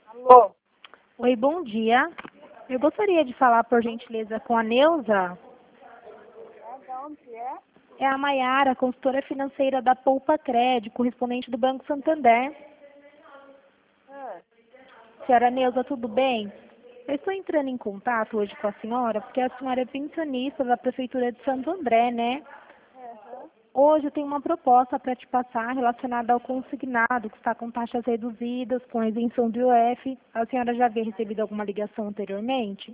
Alô? Oi, bom dia. Eu gostaria de falar, por gentileza, com a Neuza. De onde é? É a Maiara, consultora financeira da Poupa Crédito, correspondente do Banco Santander. Ah, Senhora Neuza, tudo bem? Eu estou entrando em contato hoje com a senhora, porque a senhora é pensionista da Prefeitura de Santo André, né? aham. Hoje eu tenho uma proposta para te passar relacionada ao consignado, que está com taxas reduzidas, com isenção do IOF. A senhora já havia recebido alguma ligação anteriormente?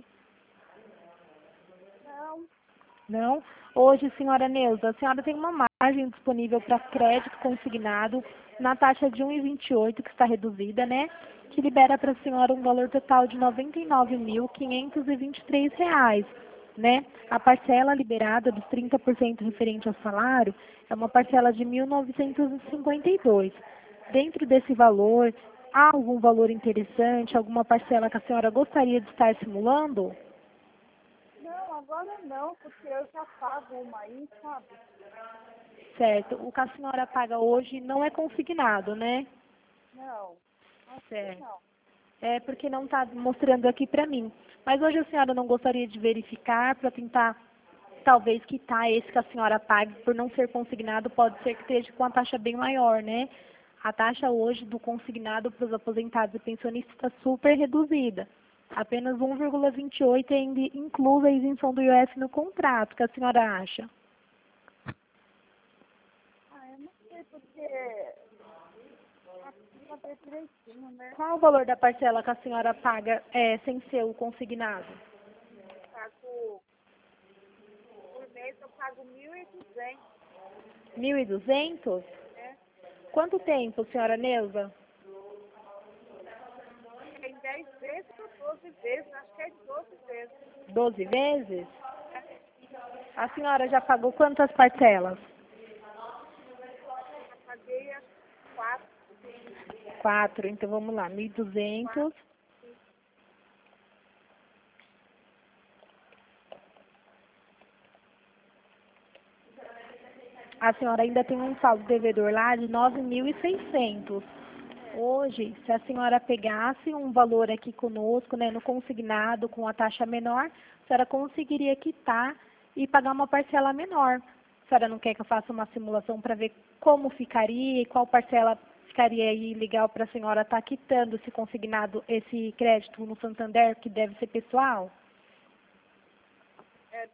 Não, Não? Hoje, senhora Neuza, a senhora tem uma margem disponível para crédito consignado na taxa de 1,28, que está reduzida, né? Que libera para a senhora um valor total de R$ 99.523, né? A parcela liberada dos 30% referente ao salário é uma parcela de 1.952. Dentro desse valor, há algum valor interessante, alguma parcela que a senhora gostaria de estar simulando? não, agora não, porque eu já pago uma aí, sabe? Certo. O que a senhora paga hoje não é consignado, né? Não, acho que Certo. não. É porque não está mostrando aqui para mim. Mas hoje a senhora não gostaria de verificar para tentar, talvez, quitar esse que a senhora pague por não ser consignado, pode ser que esteja com a taxa bem maior, né? A taxa hoje do consignado para os aposentados e pensionistas está super reduzida. Apenas 1,28 ainda inclui a isenção do IOF no contrato. O que a senhora acha? Ah, eu não sei porque aqui não tem direitinho, né? Qual o valor da parcela que a senhora paga sem ser o consignado? Eu pago, por mês eu pago 1.200, 1.200? né? Quanto tempo, senhora Neuza? Tem 10 vezes ou 12 vezes, acho que é 12 vezes. 12 vezes? A senhora já pagou quantas parcelas? Já paguei acho que 4, 4, então vamos lá, 4, 1.200. A senhora ainda tem um saldo devedor lá de 9.600. Hoje, se a senhora pegasse um valor aqui conosco, né, no consignado, com a taxa menor, a senhora conseguiria quitar e pagar uma parcela menor. A senhora não quer que eu faça uma simulação para ver como ficaria e qual parcela ficaria aí legal para a senhora estar quitando esse consignado, esse crédito no Santander, que deve ser pessoal? é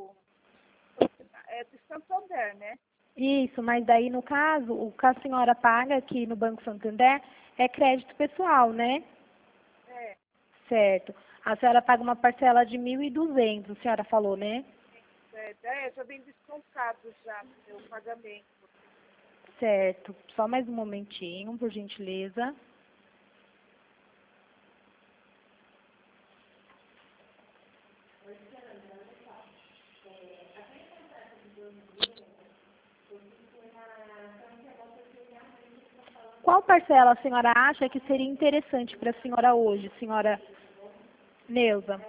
do Santander, né? Isso, mas daí no caso, o que a senhora paga aqui no Banco Santander é crédito pessoal, né? É, Certo. A senhora paga uma parcela de 1.200, a senhora falou, né? já vem descontado já no meu pagamento. Certo. Só mais um momentinho, por gentileza. Qual parcela a senhora acha que seria interessante para a senhora hoje, senhora Neuza?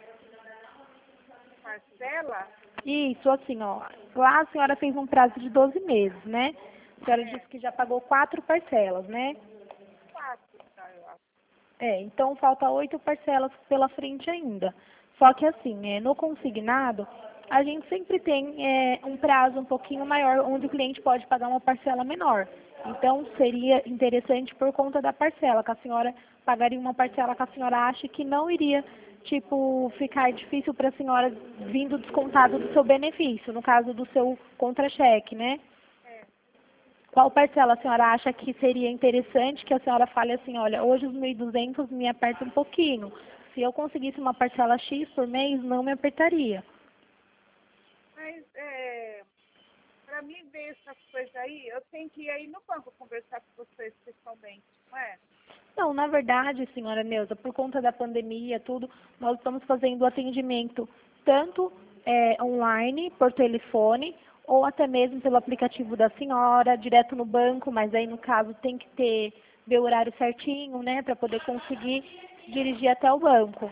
Parcela? Isso, assim, ó. Lá a senhora fez um prazo de 12 meses, né? A senhora É, disse que já pagou 4 parcelas, né? 4, tá, eu acho. Então falta 8 parcelas pela frente ainda. Só que assim, no consignado, a gente sempre tem um prazo um pouquinho maior, onde o cliente pode pagar uma parcela menor. Então seria interessante por conta da parcela, que a senhora pagaria uma parcela que a senhora acha que não iria, tipo, ficar difícil para a senhora vindo descontado do seu benefício, no caso do seu contra-cheque, né? É, Qual parcela a senhora acha que seria interessante que a senhora fale assim, olha, hoje os 1.200 me aperta um pouquinho. Se eu conseguisse uma parcela X por mês, não me apertaria. mas para mim ver essas coisas aí, eu tenho que ir aí no banco conversar com vocês pessoalmente, não é? Não, na verdade, senhora Neuza, por conta da pandemia, tudo, nós estamos fazendo o atendimento tanto online, por telefone, ou até mesmo pelo aplicativo da senhora, direto no banco, mas aí no caso tem que ver o horário certinho, né, para poder conseguir dirigir até o banco.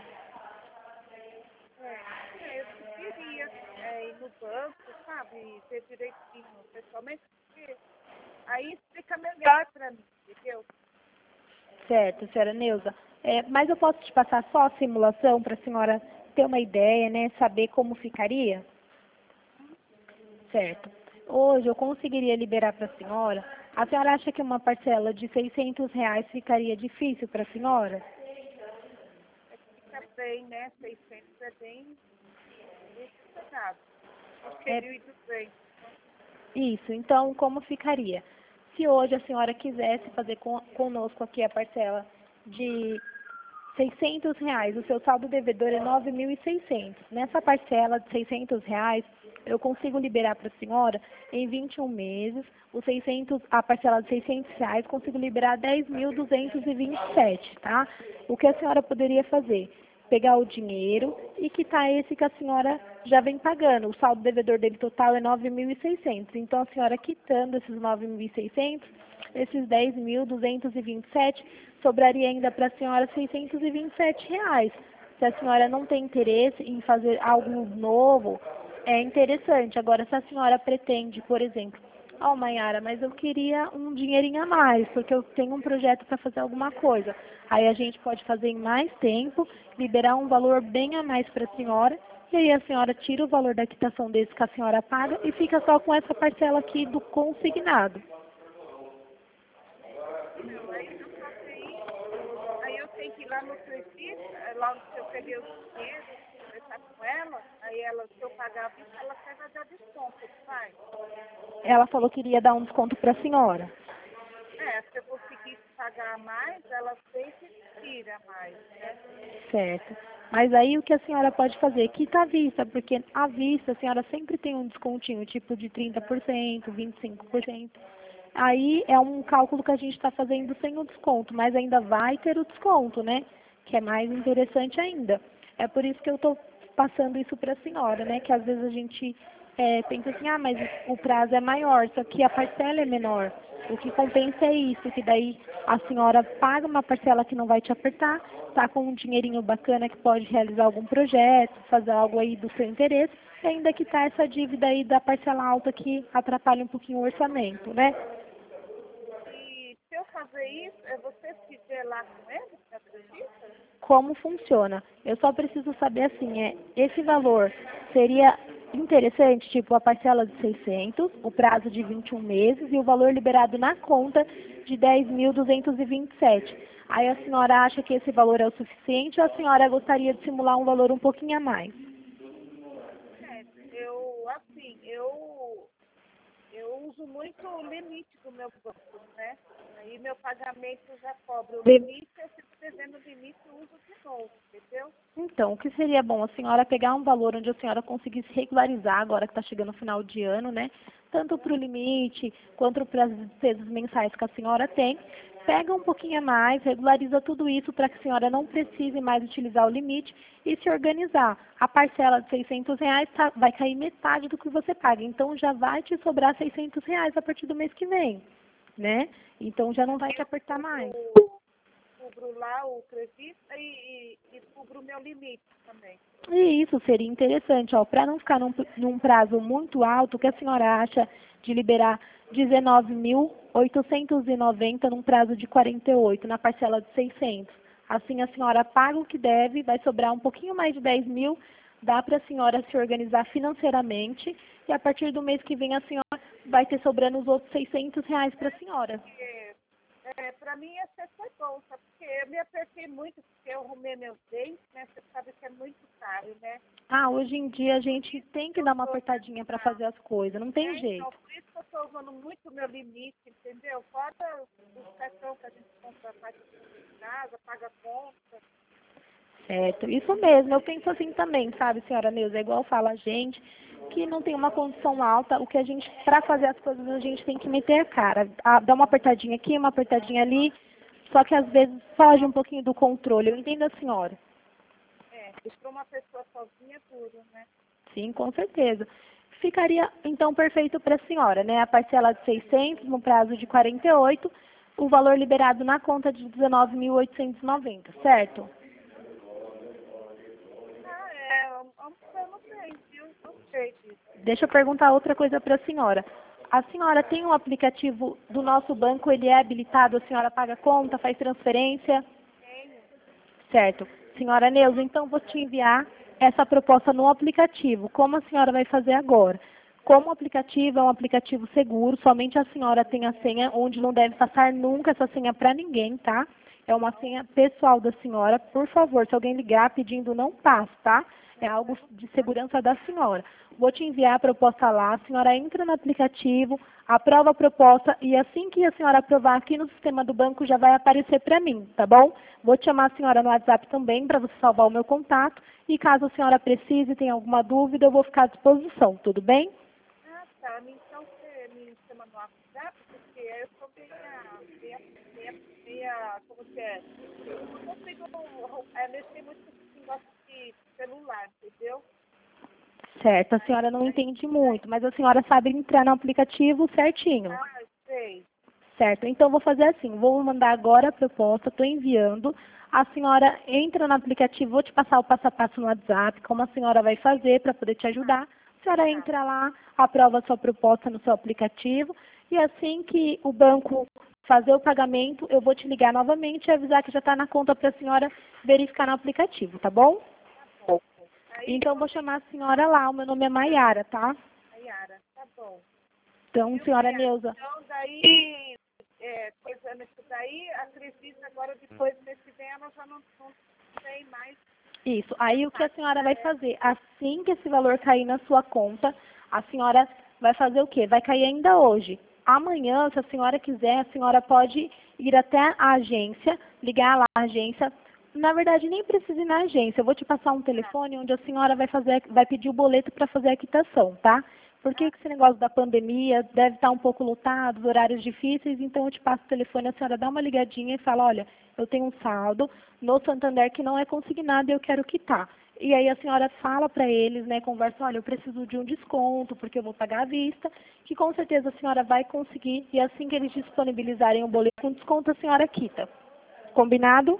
Eu queria ir no banco, sabe? Ver direitinho pessoalmente, porque aí fica melhor para mim, entendeu? Certo, senhora Neuza. Mas eu posso te passar só a simulação para a senhora ter uma ideia, né? Saber como ficaria? Certo. Hoje eu conseguiria liberar para a senhora. A senhora acha que uma parcela de R$ 600 ficaria difícil para a senhora? Fica bem, né? 600 é bem pesado. Acho que É, 1.200. isso. Então, como ficaria? Se hoje a senhora quisesse fazer conosco aqui a parcela de R$ 600, o seu saldo devedor é 9.600. Nessa parcela de R$ 600, eu consigo liberar para a senhora em 21 meses, a parcela de R$ 600, consigo liberar 10.227, tá? O que a senhora poderia fazer? Pegar o dinheiro e quitar esse que a senhora já vem pagando. O saldo devedor dele total é 9.600. Então, a senhora quitando esses 9.600, esses 10.227, sobraria ainda para a senhora R$ 627. Se a senhora não tem interesse em fazer algo novo, é interessante. Agora, se a senhora pretende, por exemplo, Mayara, mas eu queria um dinheirinho a mais, porque eu tenho um projeto para fazer alguma coisa. Aí a gente pode fazer em mais tempo, liberar um valor bem a mais para a senhora, e aí a senhora tira o valor da quitação desse que a senhora paga e fica só com essa parcela aqui do consignado. Não, aí eu faço isso, aí eu tenho que ir lá no serviço, lá onde eu peguei o dinheiro, conversar com ela, aí ela, se eu pagar a vista, ela até vai dar desconto, faz. Ela falou que iria dar um desconto para a senhora. Se eu conseguisse pagar mais, ela sempre tira mais, né? Certo. Mas aí o que a senhora pode fazer? Quita à vista, porque à vista a senhora sempre tem um descontinho, tipo de 30%, 25%. Aí é um cálculo que a gente está fazendo sem o desconto, mas ainda vai ter o desconto, né? Que é mais interessante ainda. É por isso que eu estou passando isso para a senhora, né? Que às vezes a gente pensa assim, mas o prazo é maior, só que a parcela é menor. O que compensa é isso, que daí a senhora paga uma parcela que não vai te apertar, tá com um dinheirinho bacana que pode realizar algum projeto, fazer algo aí do seu interesse, e ainda quitar essa dívida aí da parcela alta que atrapalha um pouquinho o orçamento, né? E se eu fazer isso, você se vê lá com ele, você acredita? Como funciona? Eu só preciso saber assim, esse valor seria interessante, tipo a parcela de 600, o prazo de 21 meses e o valor liberado na conta de 10.227. Aí a senhora acha que esse valor é o suficiente ou a senhora gostaria de simular um valor um pouquinho a mais? Eu uso muito o limite do meu banco, né? Aí meu pagamento já cobra o limite, eu fico devendo o limite e uso de novo, entendeu? Então, o que seria bom a senhora pegar um valor onde a senhora conseguisse regularizar, agora que está chegando o final de ano, né? Tanto para o limite quanto para as despesas mensais que a senhora tem. Pega um pouquinho a mais, regulariza tudo isso para que a senhora não precise mais utilizar o limite e se organizar. A parcela de R$ 600 vai cair metade do que você paga, então já vai te sobrar R$ 600 a partir do mês que vem, né? Então já não vai te apertar mais. Cubro lá o crédito e cubro o meu limite também. E isso seria interessante, para não ficar num prazo muito alto, o que a senhora acha de liberar 19.890 num prazo de 48, na parcela de 600? Assim a senhora paga o que deve, vai sobrar um pouquinho mais de 10 mil, dá para a senhora se organizar financeiramente e a partir do mês que vem a senhora vai ter sobrando os outros R$ 600 para a senhora. Para mim, essa foi bom, sabe? Porque eu me apertei muito, porque eu arrumei meus dentes, né? Você sabe que é muito caro, né? Hoje em dia a gente tem que dar uma apertadinha para fazer as coisas, não tem jeito. Então, por isso que eu estou usando muito o meu limite, entendeu? Fora os cartão que a gente compra, faz em casa, paga conta. Certo, isso mesmo, eu penso assim também, sabe, senhora Neuza, é igual fala a gente, que não tem uma condição alta, o que a gente, para fazer as coisas, a gente tem que meter a cara, dar uma apertadinha aqui, uma apertadinha ali, só que às vezes foge um pouquinho do controle, eu entendo a senhora. E para uma pessoa sozinha é duro, né? Sim, com certeza. Ficaria, então, perfeito para a senhora, né, a parcela de 600 no prazo de 48, o valor liberado na conta de 19.890, certo? Eu não sei, viu? Não sei disso. Deixa eu perguntar outra coisa para a senhora. A senhora tem um aplicativo do nosso banco, ele é habilitado, a senhora paga conta, faz transferência? Tenho. Certo. Senhora Neuza, então vou te enviar essa proposta no aplicativo. Como a senhora vai fazer agora? Como o aplicativo é um aplicativo seguro, somente a senhora tem a senha, onde não deve passar nunca essa senha para ninguém, tá? É uma senha pessoal da senhora. Por favor, se alguém ligar pedindo, não passe, tá? É algo de segurança da senhora. Vou te enviar a proposta lá, a senhora entra no aplicativo, aprova a proposta e assim que a senhora aprovar aqui no sistema do banco já vai aparecer para mim, tá bom? Vou te chamar a senhora no WhatsApp também para você salvar o meu contato e caso a senhora precise, tenha alguma dúvida, eu vou ficar à disposição, tudo bem? Ah, tá. Então você me chama no WhatsApp, porque eu sou como que é? Eu não consigo mexer muito com esse negócio de celular, entendeu? Certo, a senhora não entende muito, mas a senhora sabe entrar no aplicativo certinho. Ah, sei. Certo, então vou fazer assim, vou mandar agora a proposta, estou enviando. A senhora entra no aplicativo, vou te passar o passo a passo no WhatsApp, como a senhora vai fazer para poder te ajudar. A senhora entra lá, aprova a sua proposta no seu aplicativo e assim que o banco fazer o pagamento, eu vou te ligar novamente e avisar que já está na conta para a senhora verificar no aplicativo, tá bom? Aí, Então vou chamar a senhora lá, o meu nome é Maiara, tá? Yara, tá bom. Então, senhora Yara? Neuza, Então, daí, coisando isso daí, acredito agora, depois desse vem, ela já não tem mais. isso. Aí o que a senhora vai fazer? Assim que esse valor cair na sua conta, a senhora vai fazer o quê? Vai cair ainda hoje. Amanhã, se a senhora quiser, a senhora pode ir até a agência, ligar lá à agência. Na verdade, nem precisa ir na agência. Eu vou te passar um telefone onde a senhora vai pedir o boleto para fazer a quitação, tá? Porque esse negócio da pandemia deve estar um pouco lotado, os horários difíceis, então eu te passo o telefone, a senhora dá uma ligadinha e fala, olha, eu tenho um saldo no Santander que não é consignado e eu quero quitar. E aí a senhora fala para eles, né, conversa, olha, eu preciso de um desconto porque eu vou pagar à vista, que com certeza a senhora vai conseguir e assim que eles disponibilizarem o boleto com desconto, a senhora quita. Combinado?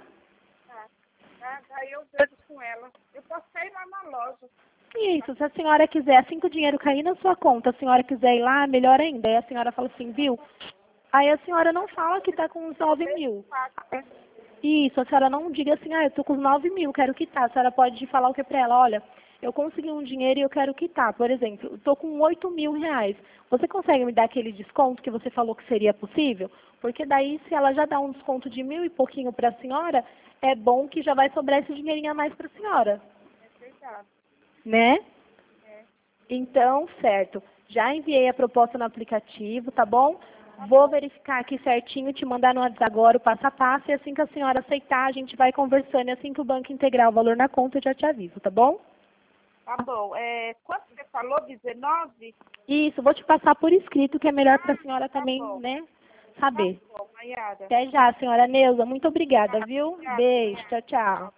Daí eu vejo com ela. Eu posso ir lá na loja. Isso, se a senhora quiser, assim que o dinheiro cair na sua conta, a senhora quiser ir lá, melhor ainda. Aí a senhora fala assim, viu? Aí a senhora não fala que está com uns 9 mil. Isso, a senhora não diga assim, eu estou com os 9 mil, quero quitar. A senhora pode falar o que para ela? Olha, eu consegui um dinheiro e eu quero quitar. Por exemplo, estou com 8 mil reais. Você consegue me dar aquele desconto que você falou que seria possível? Porque daí, se ela já dá um desconto de 1.000 e pouquinho para a senhora, é bom que já vai sobrar esse dinheirinho a mais para a senhora. É verdade. Né? É. Então, certo. Já enviei a proposta no aplicativo, tá bom? Vou verificar aqui certinho, te mandar no WhatsApp agora o passo a passo, e assim que a senhora aceitar, a gente vai conversando, e assim que o banco integrar o valor na conta, eu já te aviso, tá bom? Tá bom. Quanto você falou? 19? Isso, vou te passar por escrito, que é melhor para a senhora Tá também, bom. né, Tá saber. bom, Mayara. Até já, senhora Neuza. Muito obrigada, viu? Obrigada, Beijo, Mayara. tchau, tchau.